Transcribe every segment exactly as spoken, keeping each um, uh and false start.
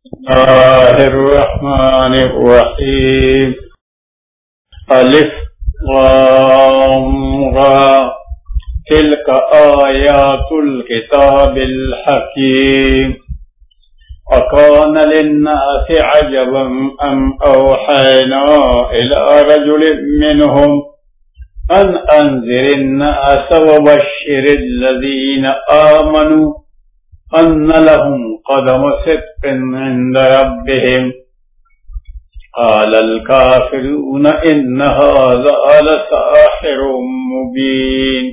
बिस्मिल्लाहिर्रहमानिर्रहीम। अलिफ लाम रा तिल्क आयातुल किताबिल हकीम। अकान लिन्नासि अजबन अन औहैना इला रजुलिन मिनहुम अन अंज़िरिन्नास वबश्शिरिल्लज़ीना आमनू अन्न लहुम क़दम सिद्क़िन इंद रब्बिहिम। क़ालल काफ़िरून इन्न हाज़ा लसाहिरुम मुबीन।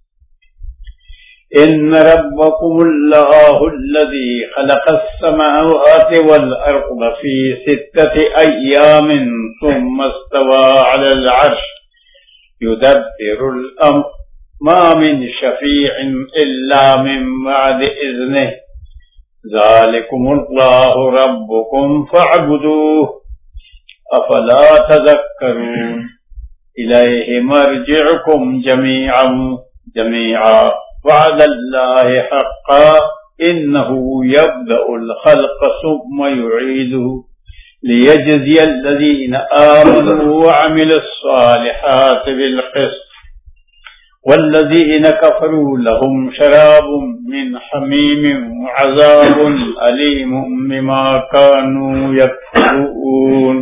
इन्न रब्बकुमुल्लाहु अल्लज़ी ख़लक़स समावाति वल अर्ज़ फ़ी सित्तति अय्यामिन सुम्मा इस्तवा अलल अर्श युदब्बिरुल अम्र मा मिन शफ़ीइन इल्ला मिन बअदि इज़्निहि ज़ालिकुमुल्लाहु रब्बुकुम फ़अबुदूहु अफ़ला तज़क्करून। इलैहि मर्जिउकुम जमीअन जमीआ वअदल्लाहि हक़्क़न इन्नहु यब्दउल ख़ल्क़ सुम्मा युईदुहु लियजज़ियल्लज़ीना आमनू वअमिलुस्सालिहाति बिलक़िस्त् वल्लज़ीना कफ़रू लहुम शराबुम मिन हमीमिन वअज़ाबुन अलीमुम बिमा कानू यकफ़ुरून।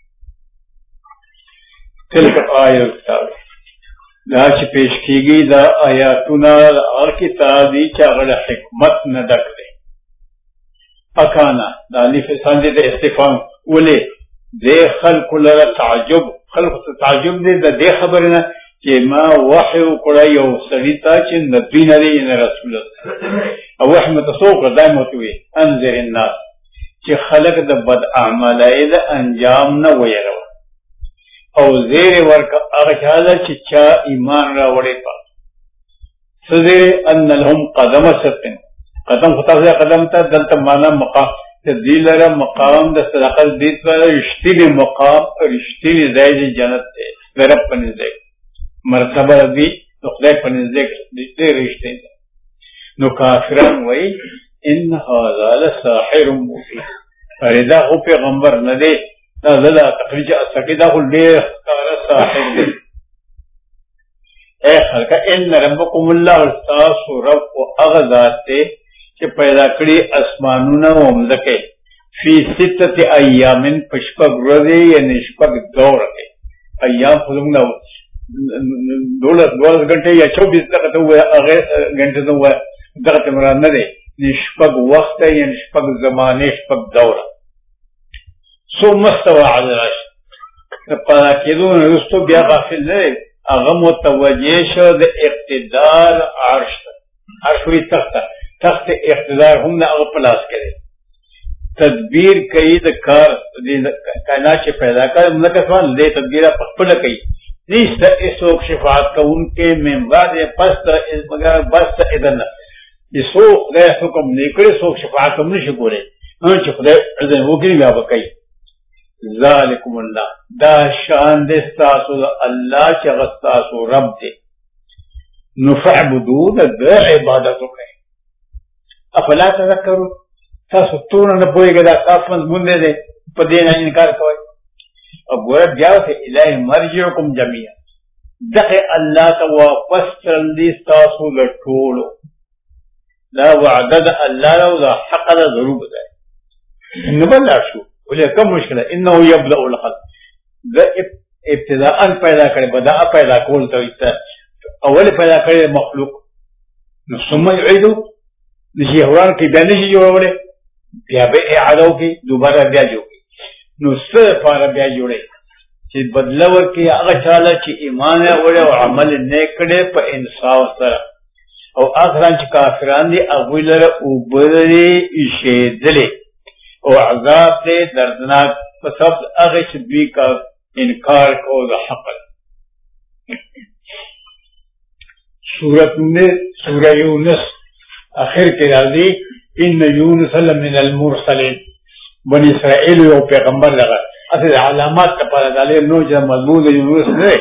तिल्क आयत दाच पेश की गई दा आयातुना और किताबी चागड़ हिकमत न डक दे। अकाना दालिफ सांदे दे इस्तिफाम उले दे खल्क़ लरा ताजुब खल्क़ ताजुब दे दे खबर ना कि मा वहय कोड़ा यो सरिता च नबी नरी न रसूल और वह मतसोक दायम होती हुई अंज़िर अन्नास कि खलक द बद अमलाई द अंजाम न वयरवा और ज़ेर वर्क अगचाला चिच्चा ईमान रावड़े पा सज़ेर अन्न लहुम क़दम सत्तिन कदम खुता से कदम था दंत माना मकाम दिलरा मकाम द सदाकत दीत वाला रिश्ती मकाम और रिश्ती ज़ायद जन्नत है गरब पनिज़े मर्तबा भी नुक़दे पनिज़े दिते रिश्ते नु काफिरान वही इन हाज़ा लसाहिरुम मुबीन। फरिदा हो पैगंबर न दे नज़ला तखरीज सकीदा को ले कारा साहिर दे ए खल्का इन रब्बकुमुल्लाहु तासु रब अग़ज़ाते कि पैदा करी अस्मानुना वमज़के फी सित्तति अय्यामिन पुष्पक रोज़े या निष्पक दौर के अय्याम फुलुंगा दौलत दौलत घंटे या चौबीस तक तो हुआ अगर घंटे तो हुआ तक मरा न दे निष्पक वक्त है या निष्पक ज़मान निष्पक दौर सो मस्तवा अलल अर्श पता किदो रुस्तो बिया गाफिल ने अगम मुतवज्जिह द इक़्तिदार अर्श अर्श हुई तख्त तख्त इक़्तिदार हम ना अगपलास करे तदबीर कई द कार कायनात से पैदा कर मुनकसवान ले तदबीरा पखपल कई निस्त इसोक शिफात का उनके मेंबार या पस्त मगर बस्त इधन इसो गैर हुक्म निकले सोक शिफात हम नहीं शुक्रे हम चुकले इधन वो की व्यापक कई ज़ालिकुमुल्लाह दा शान देस्तासु अल्लाह चगस्तासु रब दे नुफ़अबुदू द इबादत करें अफला तज़क्करून तासु तून न पोएगा दा काफमंद मुंदे दे पदे ना इनकार कोई अब वो जाओ थे इलाही मर्जिउकुम जमीअन दखे अल्लाह का वापस चलदी तासु लटोलो ला वअदद अल्लाह ला हक़ ला ज़रूर बताए नबला शु बोले कम मुश्किल है इन्नहु यब्दउल ख़ल्क़ द इब्तिदाअन पैदा करे बदा पैदा कोल तो अवल पैदा करे मखलूक सुम्मा युईदु निशी हवान की बयानी जी जोड़े या बे आदो की दोबारा ब्या जोगी नुस्से फारा ब्या जोड़े कि बदलाव की अगचाला की ईमान है वड़े और अमल नेकड़े पर इंसाफ सरा और आखिरान ची काफिरान दी अगुलर उबरे इशेदले और अज़ाब दे दर्दनाक सब अगच भी का इनकार को हक़ल सूरत में सूरह यूनुस आखिर के राजी इन यूनुस लमिनल मुरसलीन बनी इसराइल यो पैगंबर लगा असल अलामत का पता डाले नो जब मजबूत यूनुस ने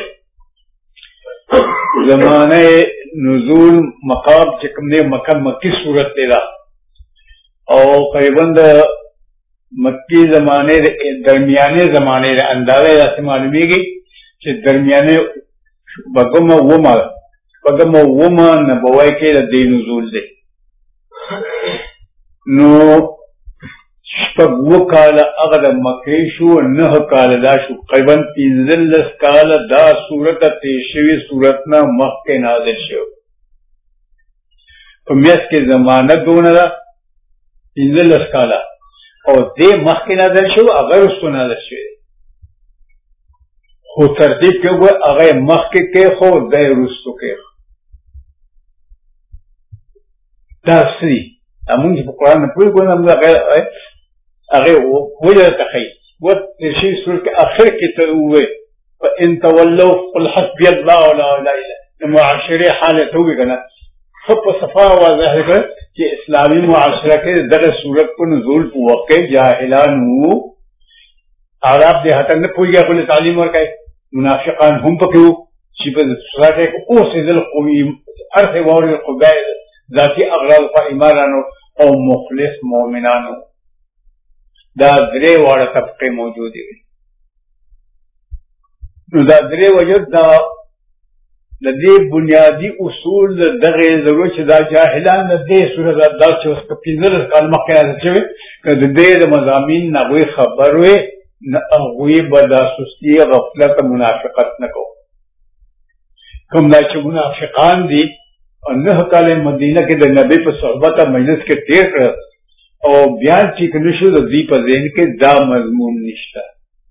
ज़माने नुज़ूल मकाम चिकने मक्का मक्की सूरत तेरा और करीबन मक्की जमाने दरमियाने जमाने अंदाजा ऐसे मालूमेगी कि दरमियाने बगम वमा बगम वमा नबवाई के दे नुज़ूल दे नो शपग काल अगद मक्केशु नह काल दाशु करीबन पिंजलस काल दा सूरत तेशवी सूरत ना मख के नाज़िल शो तो मेस के जमाना दोनरा पिंजलस काला और दे मख के नाज़िल शो अगर उसको नाज़िल शो हो तरतीब के हुए अगर मख के के हो दे रुस्तु के दासरी अमुन की कुरान में पूरी गुना अगर अगर वो वो जाता है वो तेशी सूरत के आखिर की तरह हुए इन तवल्लो कुल हस्बी अल्लाह ला इलाहा इल्ला मुआशरे हालत होगी करना सब सफा वाज़ह है कि इस्लामी मुआशरा के दर सूरत को नुज़ूल वक़्त जाहिलानु आराब देहात ने पूरी या कुल तालीम और का मुनाफिकान हम पक्यू शिबद सुराटे को ओ से दिल कोई अर्थ वार खुदा जाती अगराब का इमारानो और मुखलिस मोमिनानो दा दरे वाला तबके मौजूद है दा दरे वजद दा लदे बुनियादी उसूल दगे जरूरत दा जाहिलान लदे सूरत दा चोस का पिंजर कालमा क्या चवे कि दे मज़ामीन ना कोई खबर हुए न हुई बदा सुस्ती गफलत मुनाफिकत न को कम ना च मुनाफिकान दी और नह काले मदीना के नबी पर सोहबत मजलिस के तेर कर और बयान चीक नशुद दीप जैन के दा मजमून निश्ता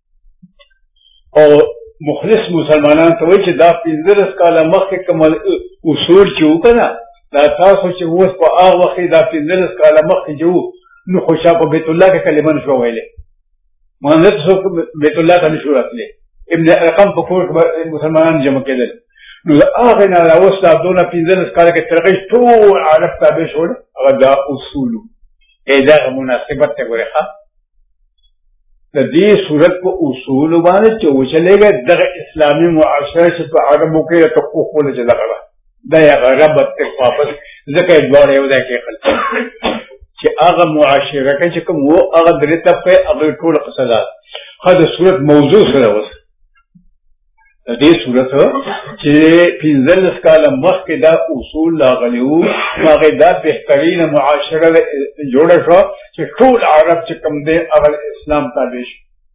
और मुखलिस मुसलमान तो वही दा पिंजर काला मख के कमल उसूल चूका ना दा था सोचे वो उसको आ वक्त दा पिंजर काला मख जो नु खुशा को बेतुल्लाह के कलिमन शो गए मानत सो बेतुल्लाह का निशुरत ले इब्न रकम फकूर मुसलमान जमा के दल नु आगे ना उस दा दोना पिंजर काला के तरक़ी तो आरफ ताबे छोड़ अगर दा उसूल एदा मुनासिबत ते गोरे खा दी सूरत को उसूल बाने चो चलेगा दग इस्लामी मुआशरे से तो आरबों के तो को खोले चला गया दया रबत के वापस जके द्वारे उदा के खल कि आगा मुआशरे के चकम वो आगा दरे तब पे अगर टोल सजा हद सूरत मौजू से रवस दी सूरत कि पिंजल काल मख के दा उसूल लागलियो मागे दा बेहतरीन मुआशरा जोड़े शो कि टोल अरब चकम दे अगर इस्लाम ताबेश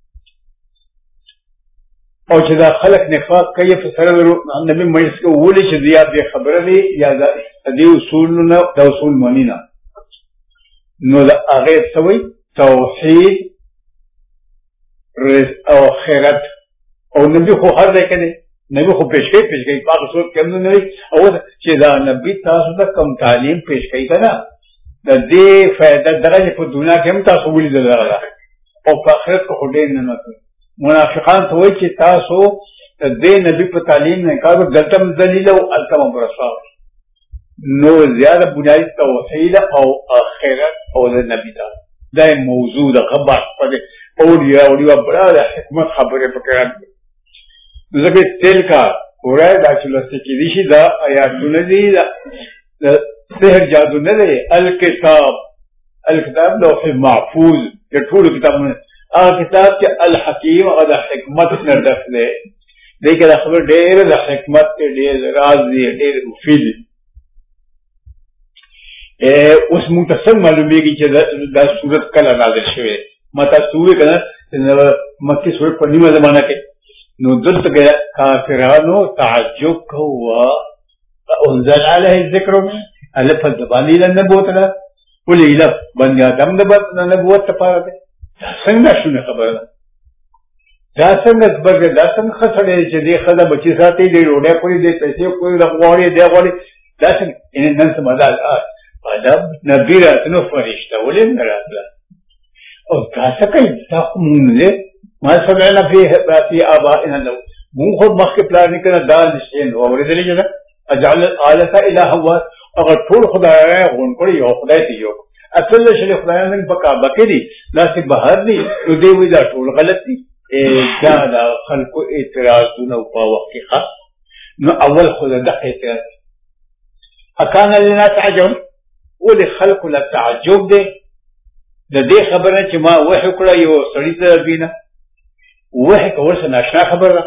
और जदा खलक निफाक कई फसर नबी मजलिस के वोली दिया बे खबर दी या दी उसूल न दा उसूल मनीना नो दा आगे सवई तौहीद और खैरत और नबी को हर देखे नहीं नबी को पेश गई पेश गई पाक सूरत के अंदर नहीं और चेदा नबी तासु तक कम तालीम पेश गई था ना दे फायदा दराजे को दुनिया के हम तासु बोली दे रहा और आखिरत को खुदे न न मुनाफिकान तो वही कि तासु दे नबी पर तालीम ने कहा तो गतम दलील और अलकम बरसा नो ज्यादा बुनियादी तौहीद और आखिरत और नबी दा दाए मौजूद खबर पर और या और या बड़ा हिकमत खबरें पकड़ लगे तेल का हो रहा है दाचुलस्ती की ऋषि दा आयात नदी सेहर जादू न दे अल किताब अल किताब लौह महफूज के ठूल किताब में आ किताब के अल हकीम और हिकमत न दफ दे लेकिन खबर ढेर हिकमत के ढेर राजी ढेर मुफीद ए उस मुतसम मालूमी की दा सूरत कल नाज़िल शुए मता सूरत कना मक्की सूरत पर निमा जमाना के नो दुल्त गया काफिरानो ताज्जुब हुआ उनजल अलैहि जिक्र में अलफ ज़बानी नबूत ना बोले इला बन गया दम नबूत नबूत तपारते संग शुने खबर दासंग बग दासंग खसड़े जे खदा बच्ची साथी दे रोडे कोई दे पैसे कोई रखवाड़ी दे वाली दासंग इन नंस मदाल अदब नबी रातनो फरिश्ता बोले मेरा और दासक ताखमुन ما سمعنا فيه في آبائنا لو مو خد مخ پلان کنا دال نشین اور دلی جنا اجعل الالهه اله هو اگر ټول خدای غون کړی یو خدای دی یو اصل شل خدایان پکا بکری لاس بهر دی نو دی وی دا ټول غلط دی دا دا خلق اعتراضونه په وخت کې نو اول خدای د اعتراض اکان للناس عجب ولخلق لا تعجب دی د دې خبره چې ما وحی کړه یو سړی ته بینه وحی کول څه ناشنا خبره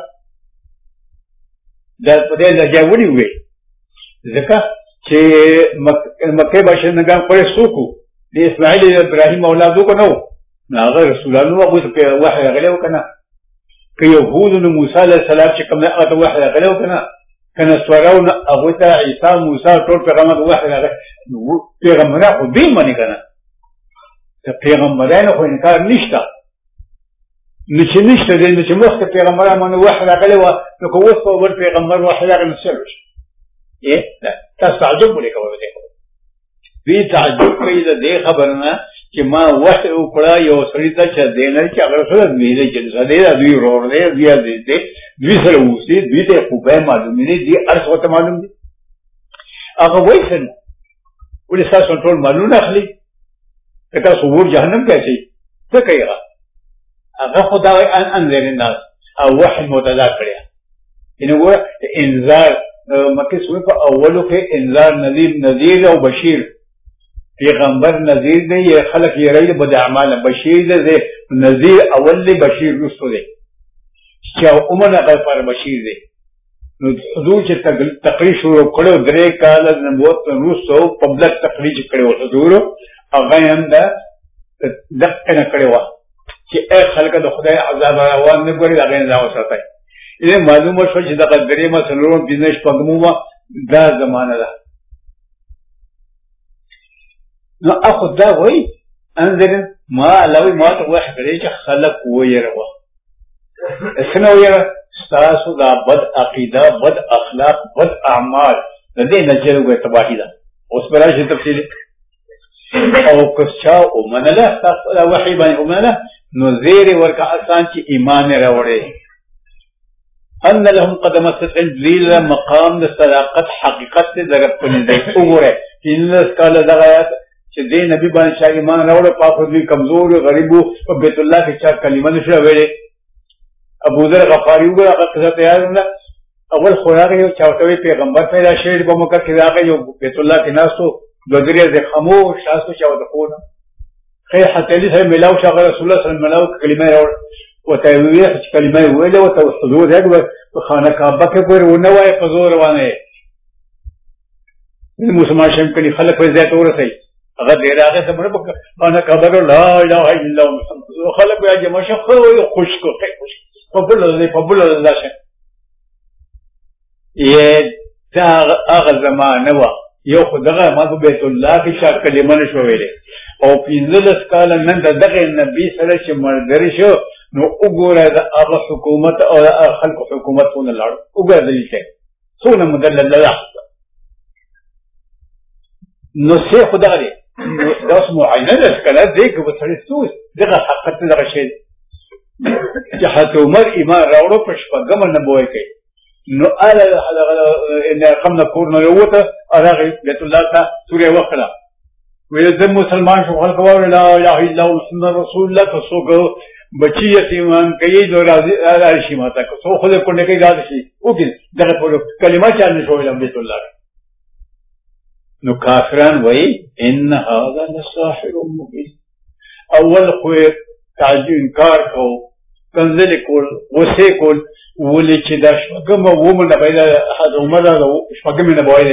دا په دې لږه ونی وي ځکه چې مکه باشندگان پر سوکو د اسماعیل ابراهیم اولادو کو نو هغه رسولانو هغه ته وحی غلو کنه که يهود نو موسی علیه السلام چې کوم هغه وحی غلو کنه کنه سوراو هغه ته عیسی موسی ټول پیغمبر وحی غلو پیغمبر خو دې مانی کنه ته پیغمبرانو خو انکار نشته نو چې نشته دې چې مخکې پیغمبرانو وحی غلو نو کو وسو ور پیغمبر وحی غلو نشو ايه تاسو تعجب ولې کوئ دې تعجب کوي د دې خبرونه چې ما وحی وکړه یو سړی ته چې دینه چې هغه سره ویلې چې زده دوی ورور دی بیا دې دوی سره وسی دوی ته خو به معلوم نه دي ارس وته معلوم دي هغه وایي څنګه ولې تاسو ټول معلوم اخلي تاسو ور جهنم کې شي څه کوي هغه خدای ان انذر الناس او وحی متدا کړی انه ګوره انذار مکه سوی په اولو کې انذار نذیر نذیر او بشیر پیغمبر نذیر دی یا خلق یې رہی بد اعمال بشیر دی نذیر اول دی بشیر رسو دی چې عمره پر بشیر دی نو حضور چې تقریر شروع کړو درې کال د نبوت رسو پبلک تقریر کړو حضور هغه هم دا دغه نه کړو چې اے خلق د خدای عذاب روان نه ګوري هغه نه وساتای دې معلومه شو چې د قدرې مسلون بزنس پګمو دا زمانہ ده نو اخو دا وای انذر ما لوي ما ته وحی کړی چې خلق ويروا اسنه ويرا تاسو دا بد عقیده بد اخلاق بد اعمال د دې نجر وي تباہی ده اوس براشي تفصیل او کښا او منله تاسو دا وحی باندې ومنله نو زیر ورکه آسان چې ایمان راوړي ان لهم قدم صدق ذیل مقام د صداقت حقیقت درک پنځه دی وګوره ان کال دغایات چې دې نبی باندې چې ایمان راوړ پاک دې کمزور غریبو په بیت الله کې چې کلمه نشو ویلې ابو ذر غفاری وګوره هغه قصه تیار نه اول خوراک یو چاوتوي پیغمبر پیدا شوی په مکه کې راغی یو بیت الله کې ناسو د درې د خموش تاسو چاو د خونه خیر حتی دې سره ملاو شغل رسول الله صلی الله علیه وسلم کلمه راوړ وتویح کلمه ویله او حضور هغه په خانه کعبه کې ګور ونه وای په زور روانه مسلمان شم کلی خلک په ذات ورسي هغه ډیر هغه سمره په خانه کعبه کې لا اله الا الله خلک بیا جمع شو خو خوش کو خوش په بل له په بل له شه یې دا هغه زمانه وا یو خدغه ما په بیت الله کې شا کلمه نشو ویلې او پینځلس کال نن دغه نبی سره چې مرګري شو نو وګوره د هغه حکومت او خلق حکومتونه لړ وګوره دې څه څونه مدلل ده نو څه خدای دې دا اسمه عینه ده کله دې کې په سړی سوس دغه حقیقت دغه شی چې حضرت عمر ایمان راوړو په شپږم نبوي کې نو اله ان قمنا کورنه یوته هغه بیت الله ته سورې وکړه ویل د مسلمان شو خلک وایي لا اله الا الله محمد رسول الله تاسو بچی یتیمان کوي نو راځي شي ماته کو سو خو کو نه کوي راځي شي او کې دغه په کلمه چې نه شویل بیت الله نو کافران وایي ان هذا لساحر مبين اول خو تعجب انکار کو کنزل کول وسه کول ولې چې دا شپږم ومنه پیدا حد عمر شپږم نه بوایي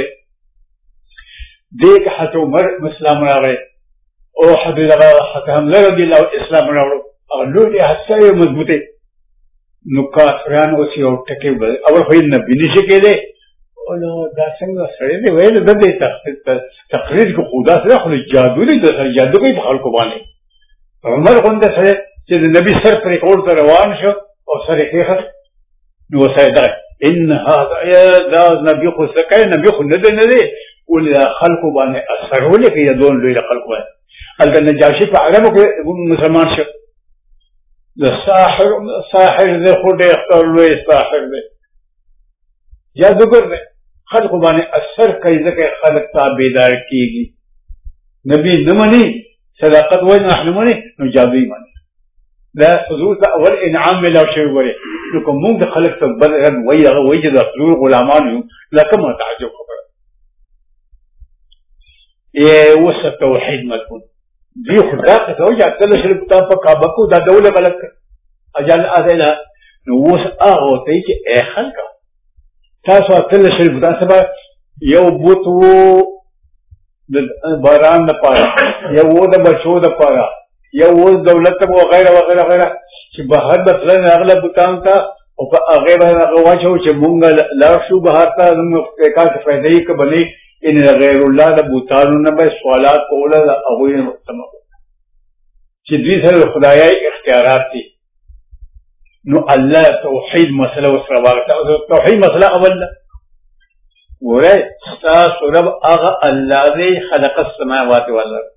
دغه حد عمر اسلام راغی او حد دغه حد حمزه رضی الله اسلام راوړ او لوی حسای مضبوطه نو کافران اوس یو ټکی اول خو نبی نشي کېده او دا څنګه سره دی ویل د دې تقریر کو خدا سره خو جادو دی د جادو کوي په خلکو باندې عمر غونډه سره چې د نبی سر پر کول ته روان شو او سره کې نو سیدا ان هذا يا دا نبی خو سکه نبی خو نه نه دی ول خلکو باندې اثر ولې کې دون لوی خلکو باندې الګ نجاشي په عربو کې مسلمان شو د ساحر ساحر ذي خدای خپل لوی ساحر دی جادوګر دی خلکو باندې اثر کوي ځکه خلک تابعدار کیږي نبی نه مني صداقت وای نه احنا مني نو جادوي مني دا حضور ته اول انعام ملو شوی وره نو کوم موږ خلک ته بل وای هغه وای چې د حضور غلامان یو لکه ما تعجب خبره ای وسه توحید مضمون دی خدا ته او یا تل شرک تا په کعبه کو دا دوله غلط اجل اذیلا نو اوس هغه ته چې اے خلک تاسو تل شرک تا سبا یو بوتو د باران د پاره یو د بچو د پاره یو دولت او غیره وغیره غیره چې بهر د فلن اغلب بوتان ته او په هغه باندې واچو چې مونږ لا شو بهر ته موږ کا څه فائدې کبلې ان غیر الله د بوتانو نه به سوالات کوله او یې مستمع چې دوی سره خدایي اختیارات دي نو الله توحید مسله وسره واغته توحید مسله اول وره تاسو رب هغه الله دې خلق السماوات والارض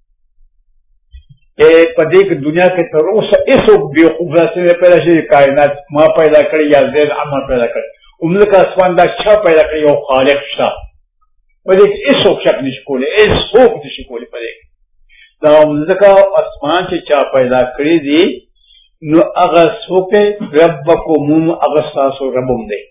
اے پدې کې دنیا کې تر اوسه ایسو بے خوبه پیدا شي کائنات ما پیدا کړی یا زید عمل پیدا کړی عملک اسمان دا چا پیدا کړی یو خالق شته پدې کې ایسو شک نشي کولای ایسو نشي کولای پدې دا عملک اسمان چې چا پیدا کړی دي نو هغه څوک ربکم هغه تاسو ربوم دی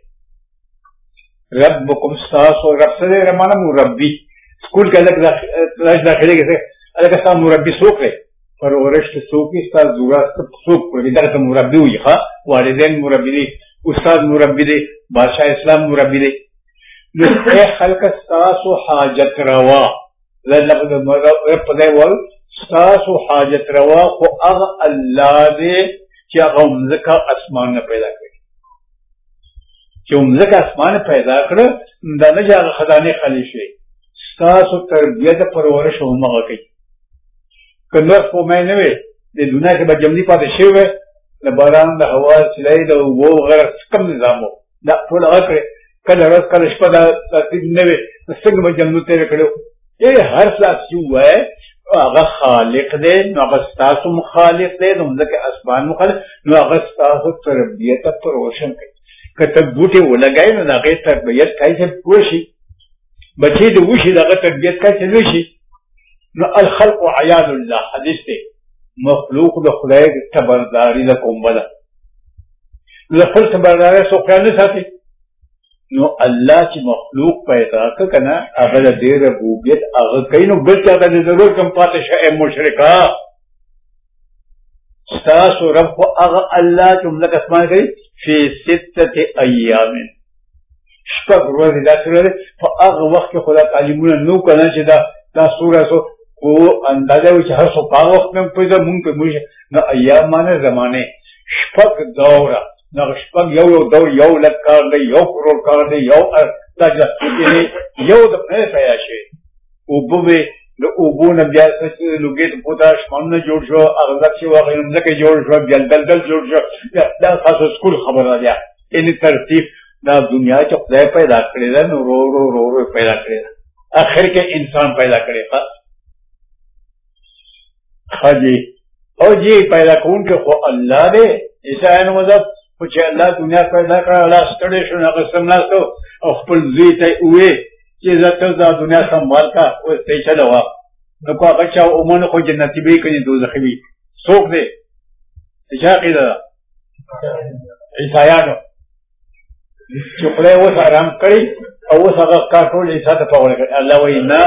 ربکم تاسو رب سره رمانه مربي سکول کې لکه داخلي کې الګا تاسو مربي څوک دی پر ورشت څوکي ستاسو ضرورت څوک په دې ته مربي وي ښا والدین مربي دي استاد مربي دي بادشاہ اسلام مربي دي نو اے خلق تاسو حاجت روا لفظ رب دې ول تاسو حاجت روا خو هغه الله دې چې هغه مزکه اسمان نه پیدا کړی چې مزکه اسمان پیدا کړ دا نه هغه خدانه خلی شي تاسو تربیت پرورش هم هغه کوي کنه په مې نه وي د دنیا کې به جمعي پاتې شي وي د باران د هوا سلای د وو غیر کم نظامو دا ټول هغه کله ورځ کله شپه دا ترتیب نه وي څنګه به جمعو تیر کړو یې هر څه چې وای هغه خالق دی نو هغه تاسو مخالق دی نو ځکه اسمان مخالق نو هغه تاسو تربیت پر روشن کوي کته بوټي ولګای نو هغه تربیت کوي چې پوه شي بچي د وشي دغه تربیت کوي چې وشي نو الخلق عیال الله حدیث دی مخلوق د خدای تبرداري د کومبله نو خپل تبرداري سو خیال نه ساتي نو الله چې مخلوق پیدا کنه هغه د دې ربوبیت هغه کینو بل څه د ضرورت کم پاتې شي مشرکا تاسو رب هغه الله چې موږ اسمان کوي فی سته ایام شپږ ورځې دا سره په هغه وخت کې خدای تعالیمونه نو کنه چې دا دا سورہ کو اندازه و چې هر څو په وخت کې په دې مونږ په موږ نو ایام معنی زمانه شپږ دوره نو شپږ یو یو دور یو لک کار دی یو کرور کار دی یو تاجه یو د په پیدا شي او بوبه نو او بو نه بیا څه لوګیت پوتاش مونږ جوړ شو اغزک شو هغه نه کې جوړ شو بیا دلدل جوړ شو دا تاسو سکول خبره ده ان ترتیب دا دنیا چې خدای پیدا کړی دا نو رو رو رو رو پیدا کړی اخر کې انسان پیدا کړی ښا حاجی او جی پیدا کون کې خو الله دې عیسی مذهب خو چې الله دنیا پیدا کړه الله ستړي شو نه قسم نه او خپل ځای ته وې چې زته دا دنیا سموال کا او ته چلو نو کو هغه چا عمر خو جنتی به کړي دوزخي وي څوک دې اجازه ده عیسایانو چې خدای اوس آرام کړی او اوس هغه کار ټول عیسی ته پاول کړ الله وینا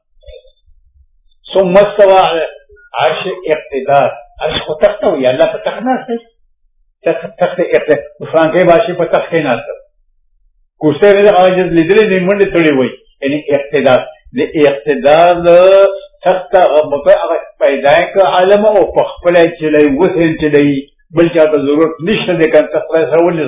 ثم استوى عرش اقتدار عرش کو تخت وي الله په تخت نه تخت تخت اقتدار فرانکې باشي په تخت کې نه کوسه نه عاجز لیدلې نه منډه تړي وي یعنی اقتدار د اقتدار تخت هغه پیدا کړ عالم او په خپل چلای وته چلای بل چا ته ضرورت نشته د کله تخت سره ولې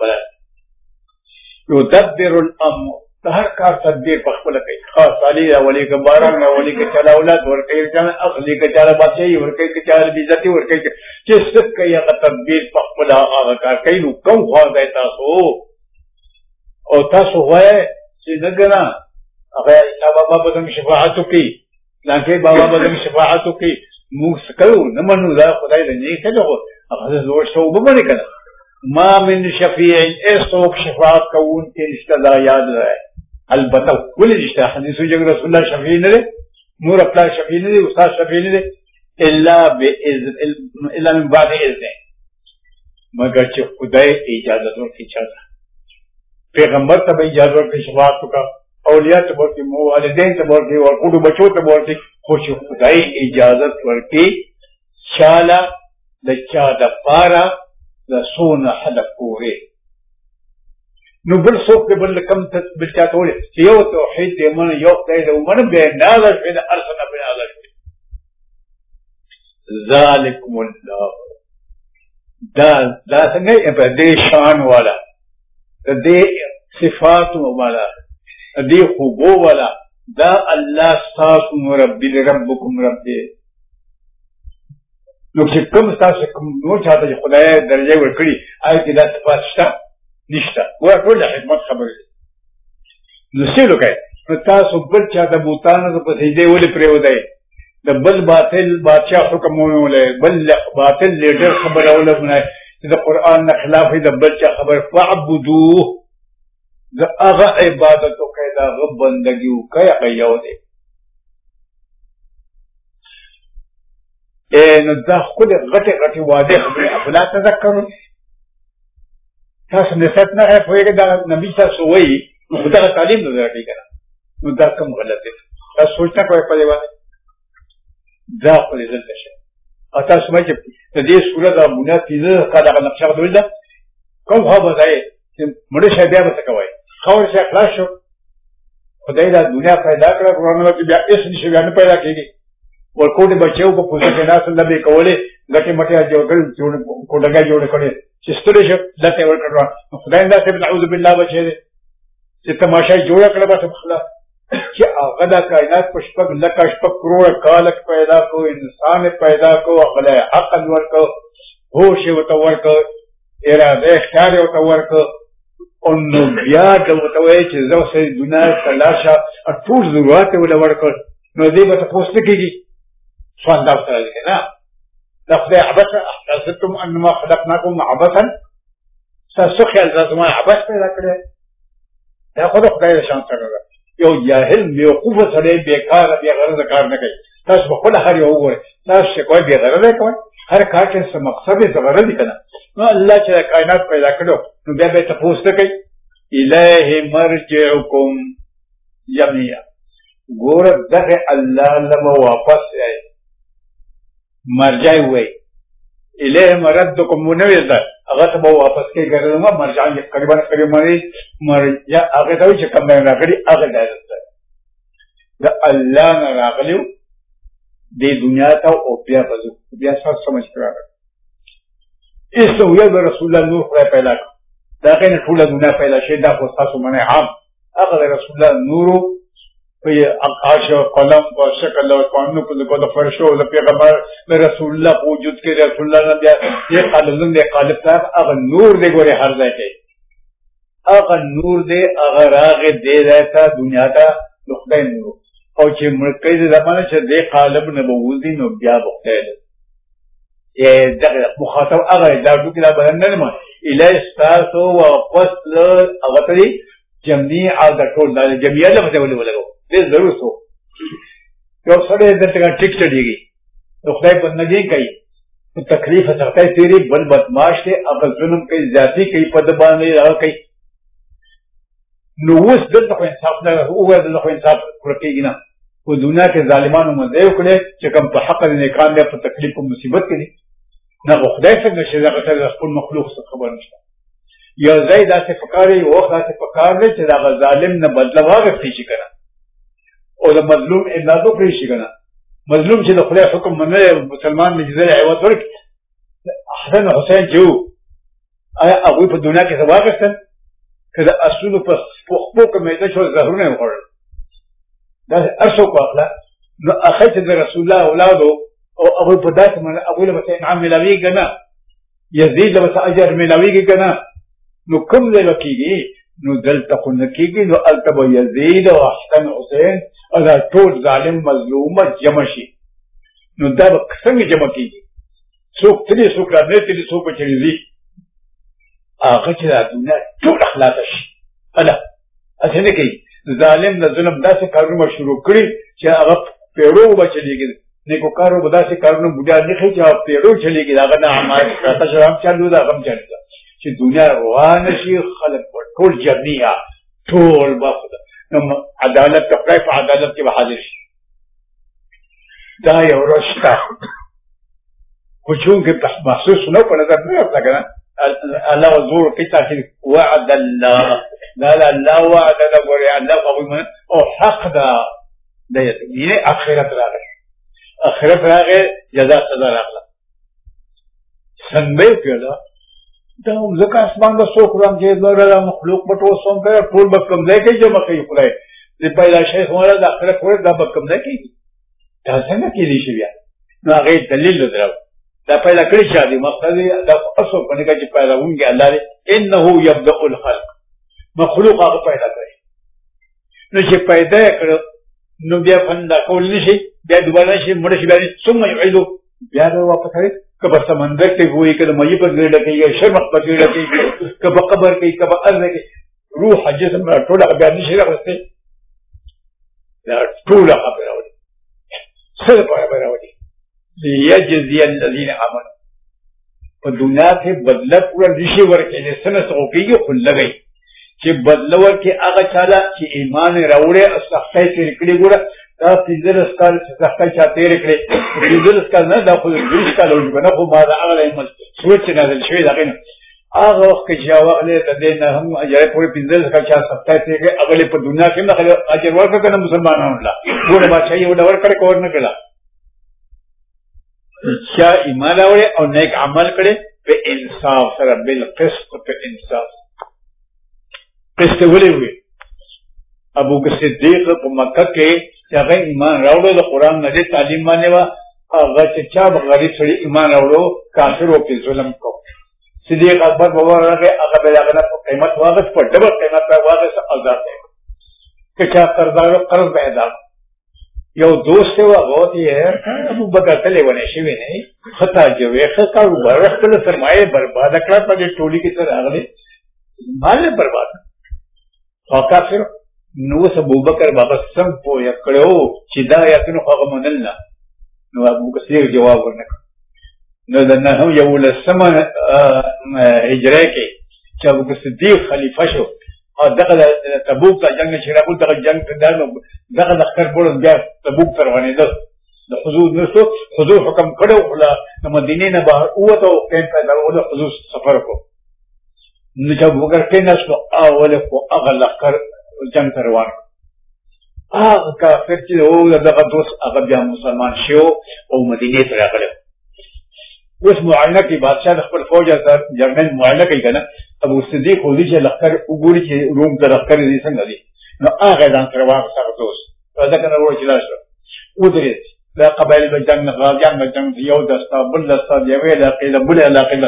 يدبر الامر هر کار تدبیر په خپل کوي خاص علي اولی کې باران اولی کې چلا اولاد ورکې ځان اخلي کې چلا بچي ورکې کې چلا عزت ورکې چې څه کوي هغه تدبیر په خپل هغه کار کوي نو کوم خو دی تاسو او تاسو وای چې دغه هغه بابا به د شفاعت کوي لکه بابا به د شفاعت کوي موږ څه نه منو دا خدای دې نه کړو هغه زوړ شو به باندې کړه ما من شفیع ایسوک شفاعت کون کے رشتہ دار یاد رہے البتہ ولی رشتہ حدیث رسول اللہ شفیع نے نور اپنا شفیع نے استاد شفیع نے الا باذن الا من بعد اذن مگر چې خدای اجازه ورکړي چا پیغمبر ته اجازه ورکړي شفاعت کا اولیاء ته ورکړي، والدین ته ورکړي، ورکوټو بچو ته ورکړي، خو چې خدای اجازت ورکړي چاله د چا دپاره د څونه حده پورې. نو بل څوک دی بل کم بل چا ته وایي چې یو توحید دی منه، یو خدای دی ومنه، بېنازه شوې د هر څه نه بېنازه شوې. ذالکم الله، دا دا څنګه په دې شان والا، د دې صفاتو والا، د دې خوبو والا، دا الله ستاسو مربي دی، ربکم رب دی. نو چې کوم ستاسو کوم نور چاته چې خدای درجه ورکړي هغه کې دا صفات شته نشته، وایي ټول د خدمت خبرې دي. نو څه وکړئ؟ نو تاسو بل چاته بوتانو په سجدې ولې پرېږدئ؟ د بل باطل بادشاه حکم ونولئ، بل باطل لیډر خبره ونه منئ چې د قرآن نه خلاف د بل چا خبره. فاعبدوه، د هغه عبادت وکئ، د هغه بندګي وکئ، هغه یو دی. نو دا ښکلې غټې غټې وعدې خبرې افلا تذکرون. تاسو نصیحت نه پوهېږئ دا نبي تاسو وایي نو خو دغه تعلیم نه درکوي که نه، نو دا کوم غلط دی. تاسو سوچ نه کوئ په دې باندې، دا خو دې دلته شي. او تاسو وایئ چې د دې صورت د بنیاد پنځه کاله هغه نقشه غوښتل ده، کوم خوا به ځئ چې مړه شی بیا به څه کوئ؟ خاور شی خلاص شو، خدای دا دنیا پیدا کړه، قرآن کې بیا هېڅ نشي بیا نه پیدا کېږي. ورکوټې بچو په پوزه کې ناست لبې کولې، ګټې مټې جوړ کړې، کوټګۍ جوړې کړې چې ستړی شو لته یې ورکړه. نو خدای داسې نعوذ بالله بچی دی چې تماشا یې جوړه کړه بس خلا چې هغه دا کائنات په شپږ لکه شپږ کروړه کاله پیدا کړو، انسان پیدا کړو، هغه عقل ورکړو، هوش یې ورته ورکړو، اراده اختیار یې ورته ورکړو. او نو بیا د ورته وایي چې زه اوس دنیا ته لاړ شه، ټول ضرورات یې ورله ورکړ. نو دې به تپوس نه کېږي، سوال دا ورته راځي که نه، دا خدای عبثا احسبتم انما خلقناکم عبثا، ستاسو خیال دا زما عبث پیدا کړی؟ دا خو د خدای د شان سره ده. یو جاهل بیوقوفه سړی بېکاره بې غرضه کار نه کوي. تاسو په خپله هر یو وګورئ، تاسو چې کوئ بې غرضه یې کوئ، هر کار کې څه مقصد یې څه غرض یې که نه. نو الله چې د کائنات پیدا کړو نو بیا به یې تپوس نه کوي. الیه مرجعکم جمیعا، ګوره دغه الله له به واپس یئ. مرجع وایي الیه مردکم ونه ویل ده، هغه ته به واپس کوي ګرځم مرجع قریبا قریبا مرجع هغه ته وایي چې کوم ځای راغلي هغه ځای ته د الله نه راغلي دې دنیا ته او بیا به ځو. بیا څه سمجھ راغلی ایسته ویل به رسول الله نور خدای پیدا کړ، د هغې نه ټوله دنیا پیدا شوې، دا خو ستاسو منع عام. هغه د رسول الله نورو په عرش او قلم په شکل او قانون په د فرشو د پیغمبر د رسول الله په وجود کې رسول الله نه بیا یې قالب دې قالب ته هغه نور دې ګورې هر ځای کې هغه نور دې هغه راغې دې ځای ته دنیا ته د خدای نور. او چې مړکۍ د زمانه چې دې قالب نه به وځي نو بیا به خدای دی دغه مخاطب هغه دا ټوکې دا بدن نه لمه الی ستاسو واپس هغه ته دي جمعیع د ټول دا جمعیه لفظ ولې ولګو دې ضرور سو. یو سړی دلته ټیک چړېږي د خدای بندګي کوي، نو تکلیف سختۍ تېري، بل بدماش دی هغه ظلم کوي، زیاتي کوي، په ده باندې هغه کوي. نو اوس دلته خو انصاف نه ووایه، دلته خو انصاف پوره کېږي نه. په دنیا کې ظالمانو مزه یې وکړې چې کوم په حق د نیکان دی په تکلیف په مصیبت کې دي، نه خو خدای څنګه شي دغه سره د خپل مخلوق څه خبر نشته. یو ځای داسې پکار دی، وخت داسې پکار دی چې د هغه ظالم نه بدله واخیستلی شي که نه، او د مظلوم امداد وکړی شي که نه. مظلوم چې د خدای حکم منلی مسلمان نجزه عوض ورکړي، حسن حسین چې وو آیا هغوی په دنیا کې څه واخیستل؟ که د اسونو په خپو کې میده شو زهرونه یې وخوړل، داسې هر څوک واخله. نو هغه چې د رسول الله اولادو او هغوی په داسې باندې هغوی له به څه انعام میلاوېږي که نه، یزید له به څه اجر میلاوېږي که نه. نو کوم ځای به کېږي؟ نو دلته خو نه کېږي، نو هلته به یزید او حسن حسین او دا ټول ظالم مظلومه جمع شي. نو دا به څنګه جمع کېږي؟ څوک تلي څوک را نه تلي څوک به چېرې ځي، هغه چې دا دنیا ټوله خلاصه شي. هله هسې نه کوي، ظالم د ظلم داسې کارونه شروع کړي چې هغه پیړو به چلېږي، نیکوکارو به داسې کارونه بوډا نه ښایي چې هغه پیړو چلېږي، د هغه نه اعمال راته شوه هم چالو ده هغه هم چالو ده چې دنیا روانه شي، خلک به ټول جمعیه ټول به نو عدالت کپڑای په عدالت کې به حاضر شي. دا یو رشته خو چونکې محسوس نه په نظر نه راځه کنه الله وزور کې تاکي وعد الله لا لا الله وعد دا ګوري الله قوي او حق دا د یې اخرت راغی اخرت راغی جزا سزا راغله څنګه کېلا دا ځکه اسمان د څو قرآن کې دا مخلوق په ټول څوم کې ټول به کوم ځای کې جمع کوي خدای دې پیدا شي خو دا اخرت ور دا به کوم ځای کې دا څنګه کېږي شي بیا نو هغه دلیل درو دا پیدا کړی چې دی مقصد دا اصل په نګه چې پیدا وونګي الله دې انه يبدأ الخلق مخلوق هغه پیدا کړی نو چې پیدا کړو نو بیا څنګه کول نشي بیا دوباره شي مړ شي بیا ثم يعيد بیا دا واپس کړي کبه سمندر کې وایي کله مې په ګډه کې شرمخ په ګډه کې کبه قبر کې کبه ارض کې روح جسم ټول بیا نشي راغسته دا ټول خبره وي څه په خبره وي ليجزي الذين امنوا په دنیا کې بدله پورا نشي ورکړي سنه څوکیږي خو لګي چې بدله ورکړي هغه چاله چې ایمان راوړي او سختۍ تیر کړي ګوره دا پنځه کال سختۍ چا تیر کړي پنځه کال نه دا خو دېش کال وجبنه خو ما دا هغه ایمل سوچ نازل شوی دا کنه هغه وخت چې جواب له دې نه هم اجر پورې پنځه کال چا سختۍ تیر کړي هغه په دنیا کې نه اجر ورکړي کنه مسلمانانو لا ګوره بادشاہ یو ډول کړي کور نه کړه چا ایمان راوړي او نیک عمل کړي په انصاف سره بالقسط په انصاف قسط ولې وي ابو بکر صدیق په مکه کې چې هغه ایمان راوړو د قران نه تعلیم باندې وا هغه چې چا غریب سړي ایمان راوړو کافر او په ظلم کو صدیق اکبر بابا راغی هغه به هغه په قیمت واغس په ډبل قیمت په واغس آزاد کړي چې چا قرضدار قرض به ادا یو دوست و هغه یې ابو بکر ته لیونه شي نه خطا جوړه خطا ورخل سرمایه برباد کړه په دې ټولي کې تر هغه مال برباد او کافر نو ابو بکر بابا سم په یکړو چې دا یقین خو منل نه نو ابو بکر جواب ورنکړ نو دا نه یو لسمه هجره کې چې ابو بکر صدیق خلیفہ شو او دغه تبوک ته جنگ شراقو دغه جنگ دانو دغه لخر بول بیا تبوک تر باندې د حضور نسو حضور حکم کړو خلا د مدینې نه بهر اوته او کین پیدا ول حضور سفر کو نو چې ابو بکر کې نسو اول کو هغه لخر جنگ تر روان هغه کافر چې او دغه دوست هغه بیا مسلمان شو او مدینې ته راغله اوس معاینه کې بادشاہ خپل فوج سره جرمن معاینه کوي کنه ابو صدیق خو دې چې لخر وګوري چې روم ته لخر دې څنګه دي نو هغه ځان سره واغسه دوست دا کنه ورو چې لاشه و درې دا قبایل به جنگ نه راځي نه جنگ یو دستا بل دستا دی ویل قیل بل علاقه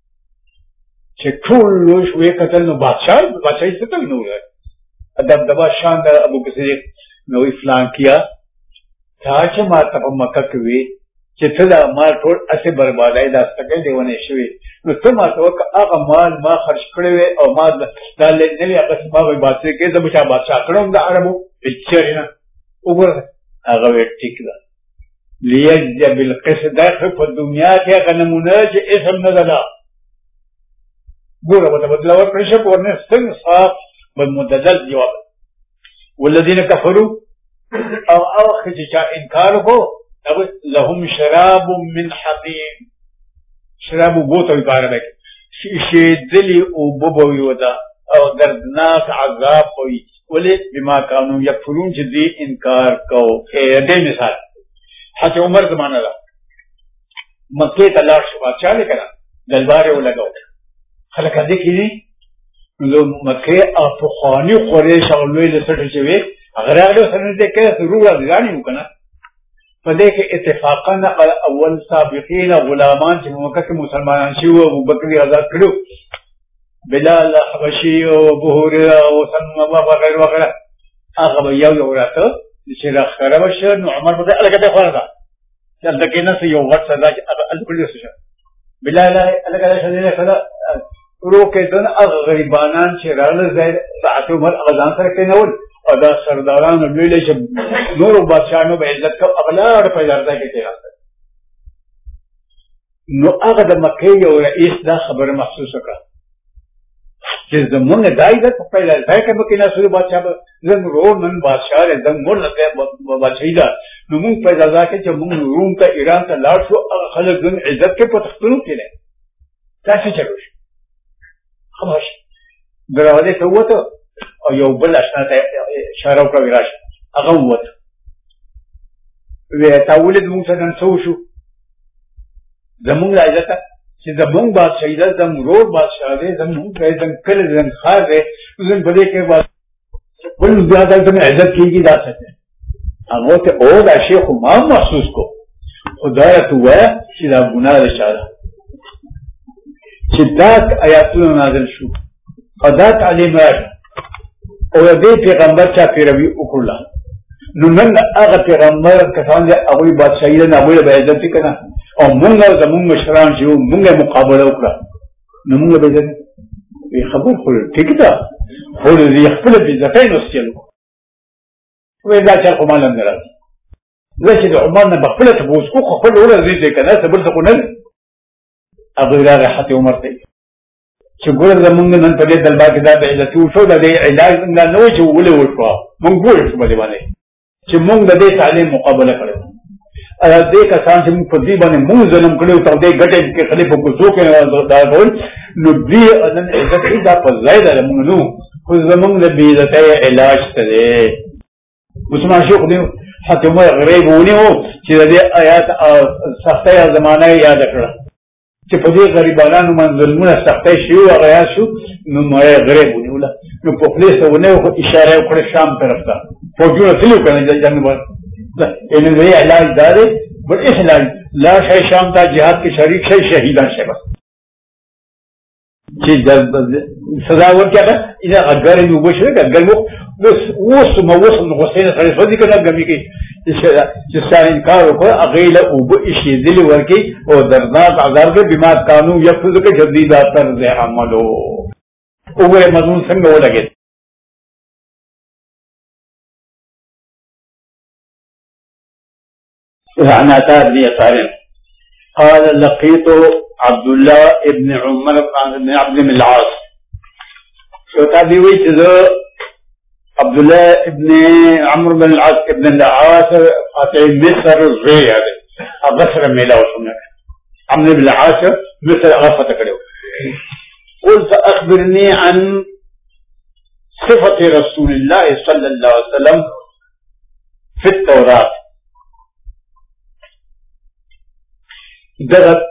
چې ټول شوې کتل نو بادشاہ بادشاہ څه ته نو ادب دبا شان د ابو بکر نو اسلام کیا تا چې ما ته په مکه کې وی چې ته دا مال ټول اسه بربادای دا څنګه دیونه شوی نو ته ما ته هغه مال ما خرج کړی او ما دا لنی هغه ما به باسي کې د بچا بادشاہ کړم د عربو اچرینا وګوره هغه وی ټیک ده لیجز بالقسط داخل په دنیا کې غنمونه چې اسم نه ده ګوره وته بدلا ورکړی شو ورنه څنګه صاف بالمدلل جواب والذين كفروا او او چې انکار کو لهم شراب من حميم شراب بوته عبارت ہے شیدلی او بوبوي ودا او دردناک عذاب وي ولې بما كانوا يكفرون چې دې انکار کو اې دې مثال حضرت عمر زمانہ دا مکه ته لاړ شو چاله کړه دلبار یې ولګاو خلک دې کړي نو مکه افغاني قریش او لوی لسټ چې وي هغه راغلو سره دې کې ضرورت غاڼي وکنه فدې کې اتفاقا نقل اول سابقین غلامان چې مکه کې مسلمانان شي او ابو بکر آزاد کړو بلال حبشي او ابو هريره او سلمہ وغيرها وغيرها هغه یو یو راته چې راخره وشه نو عمر په دې الګه خورا ده چې دغه نه یو وخت صدا چې هغه الکل وشه بلال الګه شديده کړه روکه دن هغه غریبانان چې راغله زید بعد عمر اذان سره کېنول او دا سرداران ویل چې نور بادشاہانو به عزت کو اغلار په ځای کې تیر نو هغه د مکه یو رئیس دا خبره محسوس کړه چې زمونږ دا عزت په پیدا ځای کې به کېناستو بادشاه به زموږ ورور نن بادشاه دی زموږ مور بادشاهي ده نو موږ پیدا ځای کې چې موږ روم ته ایران ته لاړ شو هغه خلک زموږ عزت کې په تختونو کې دی دا څه چلو شي خلاص دروازې ته ووته او یو بل اشنا ته اشاره وکړه وی راشه هغه ووته وی تا ولې موږ سره نن څه وشو زمونږ عزت چې زمونږ بادشاهي ده زموږ ورور بادشاه دی زمونږ دی زموږ کلی دی زموږ ښار دی زموږ په دې کې بل بیا دلته مې عزت کېږي دا څه دی هغه ته او دا شی خو ما محسوس کو خدای ته ووایه چې دا ګناه د چا ده چې دا آیاتونه نازل شو او دا تعلیم راشه او دې پیغمبر چا پیروي وکړله نو نن هغه پیغمبر کسان دي هغوی بادشاهي ده هغوی له به عزت که نه او مونږ زمونږ مشران چې وو مونږ یې مقابله وکړه نو مونږ به عزت وی خبر خو ټیک ده خو دې خپله بېعزتۍ نو څه چل وکړو وی دا چل خو ما له نه راځي زه چې د عمر نه به خپله تپوس کو خو خپل ورځ دی که نه څه بل څه خو نه دی هغوی راغی حتی عمر ته چې ګوره زمونږ نن په دې دلبار کې دا بېعزتي وشو د دې علاج دا نه و چې ولې وشوه مونږ ګوره شو په دې باندې چې مونږ د دې تعلیم مقابله کړې دې کسان چې مونږ په دې باندې مونږ ظلم کړی او دې ګټې کې خلې په کوڅو کې دا ډول نو دې نن عزت دا په ځای ده مونږ نو خو زمونږ د بېعزتۍ علاج ته دی عثمان شیخ دې حتم غریب ونیو چې د دې آیات سختۍ زمانه یې یاد کړه چې په دې غریبانو باندې ظلمونه سختۍ شوي هغه یاد شو نو ما یې غریب ونیوله نو په خولې سره ونیو خو اشاره یې وکړه شام طرف ته فوجونه تللي وو که نه جنګ باندې یعنې د دې علاج دا دی بل هېڅ علاج لا شئ شام ته جهاد کې شریک شئ شهیدان شئ بس چې سزا ورکړي هغه هغه ګرمې اوبه شوې که ګرمې اوس نو اوس نو غوسې نه سړی سوځي که نه ګرمې کوي چې ستا انکار وکړه هغې له اوبه ایښېدلې ورکړي او دردناک عذاب دی بما کانو یکفرون که جدید طرز عملو وګورئ مضمون څنګه ولګېد عن عطاء بن يسار قال لقيت عبد الله ابن عمر بن عبد العاص شوتا دی وی چې عبد الله ابن عمرو بن العاص ابن العاص فاتح مصر زوی دی ابصر میلاو څنګه عمرو بن العاص مصر غفت کړو قلت اخبرني عن صفة رسول الله صلى الله عليه وسلم في التوراة دغه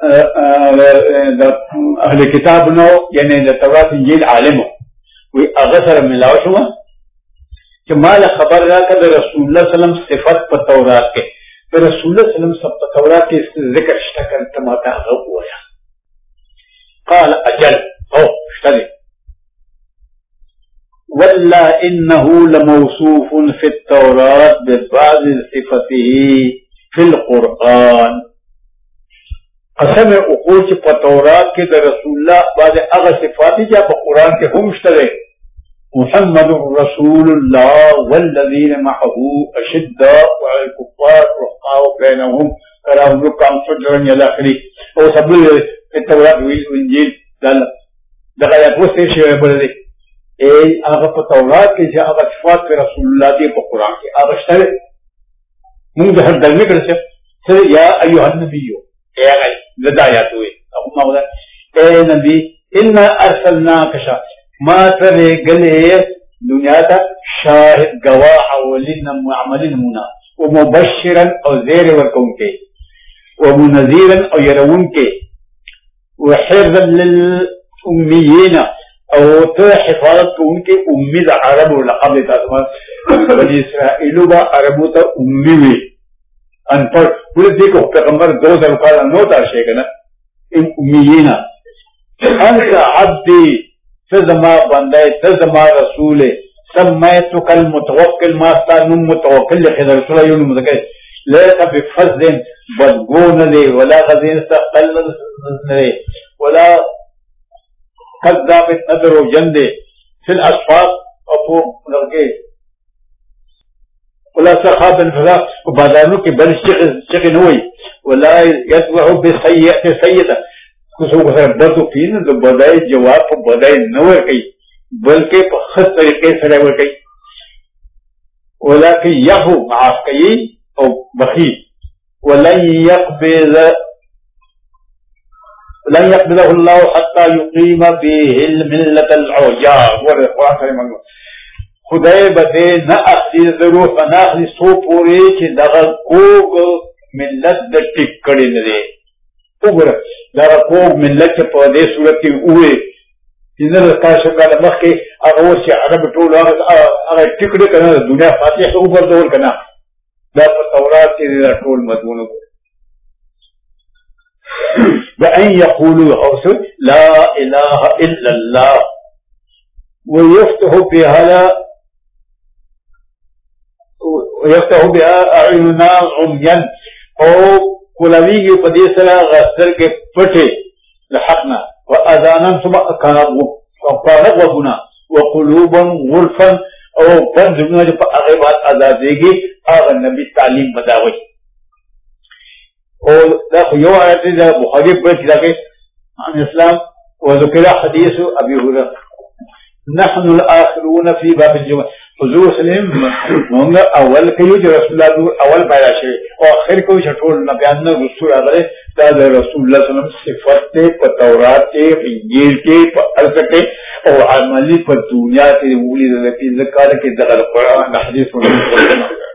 اهل کتاب نو یعنی د تورات انجیل عالمو وی هغه سره ملاو شو چې مال خبر راکړه د رسول الله صلی الله علیه وسلم صفات په تورات کې د رسول الله صلی الله علیه وسلم په تورات کې ذکر شته کړه ما ته هغه وایا قال اجل او شته ولا انه لموصوف في التوراة ببعض صفته في القرآن قسم اقول چې په تورات کې د رسول الله بعد هغه صفات چې په قرآن کې هم شته محمد رسول الله والذين معه اشداء على الكفار رحماء بينهم تراهم ركعا سجدا الى اخره او سبب التوراة والانجيل دغه یا پوسټ شي بل دي ای هغه په تورات کې چې هغه صفات په رسول الله دی په قرآن کې هغه شته موږ هر دلمه کړو چې یا ایها النبی یا غي لدايات وي او ما ولا اے نبی ان ارسلناک شاهد ما ترى قال دنیا ته شاهد گواه ولنا معملين منا ومبشرا او زير وركونك ومنذيرا او يرونك وحرزا للاميين او ته حفاظت کوونکې امي د عربو لقب تاسو بني اسرائیل با عربو ته امي وي ان پر ولې دې کو پیغمبر دو ځل کال نو تا شي کنه ام امیینا انت عبدي تزما بندای تزما رسول سميتك المتوكل ما استان متوكل خضر رسول يوم مذکر ليس بفز بدغون لي ولا غزين استقل لي ولا كذاب النذر وجند في الاسفاق ابو لرګي ولا سخاب الفراق وبادانو کې بل شيخ شيخ نوي ولا يتبع بسيئه سيئه کوڅو سره بدو پین د بدای جواب په بدای نو کوي बल्कि खस तरीके से वर्कई वला कि यहू माफ कई और बखी वलन यक़बिल लन यक़बिलहुल्लाहु हत्ता युक़ीम बिहिल मिल्लतल औजा वर क़ुरान खुदाई बदे न अखली जरूर न अखली सो पूरे कि दगा कोग मिल्लत द टिकड़ी न दे उगर दगा कोग मिल्लत के पौधे सूरत की उए इधर का शक्ल मक्के अगर से अरब टोल अगर टिकड़े करना दुनिया फातिहा से ऊपर दौर करना दा तौरात के टोल मजमून वअन यक़ूलू ला इलाहा इल्लल्लाह व यफ्तहु बिहा यफ्तहु बिहा अयुना उम्यन और कुलवी की उपदेशरा गस्तर के पटे लहकना व अजानन सुबह कानक व गुना व कुलूबन गुल्फन और बन जुमना जो आगे बात आजाद देगी आग नबी तालीम बदावई और यो आयत बुखारी पर जाके इस्लाम व ज़िक्र हदीस अबी हुरैरा नहनुल आखिरून फी बाबिल जुमा हुजूर सल्लल्लाहु अलैहि अव्वल कयो जो रसूलुल्लाह अव्वल पैदा छे और आखिर को छठोल नबियान रसूल आगरे दा रसूलुल्लाह सल्लल्लाहु अलैहि वसल्लम सिफत पे तौरात के इंजील के अलकते और अमली पर दुनिया के उली ज़िक्र के दखल कुरान हदीस में